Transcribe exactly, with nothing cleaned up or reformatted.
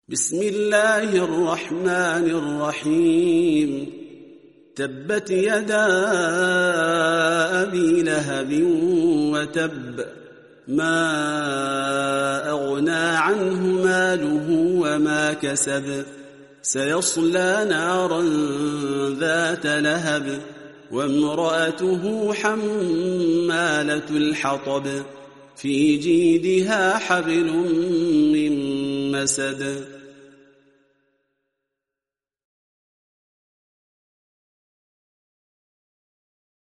بسم الله الرحمن الرحيم تبت يدا أبي لهب وتب ما أغنى عنه ماله وما كسب سيصلى نارا ذات لهب وامرأته حمالة الحطب في جيدها حبل من مسد